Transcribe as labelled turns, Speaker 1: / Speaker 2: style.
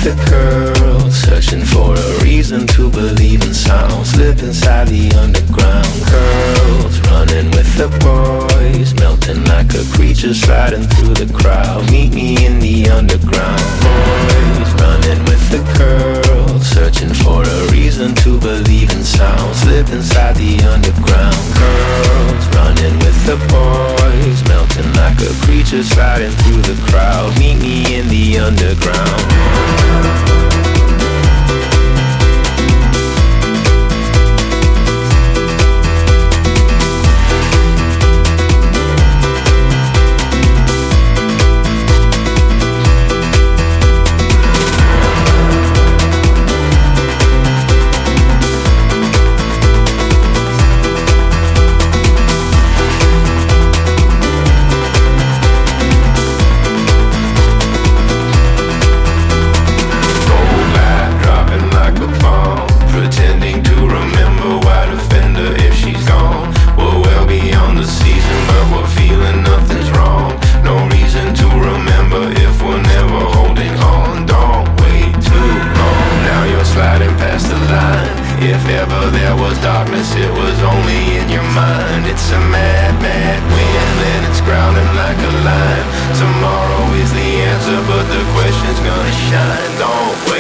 Speaker 1: the girl, searching for a reason to believe in sounds. Live inside the underground. Girls running with the boys, melting like a creature sliding through the crowd. Meet me in the underground. Boys running with the girls, searching for a reason to believe in sounds. Live inside the underground. Girls running with the boys, melting like a creature sliding through the crowd. Meet me in the underground. If ever there was darkness, it was only in your mind. It's a mad, mad wind and it's growling like a lion. Tomorrow is the answer, but the question's gonna shine. Don't wait.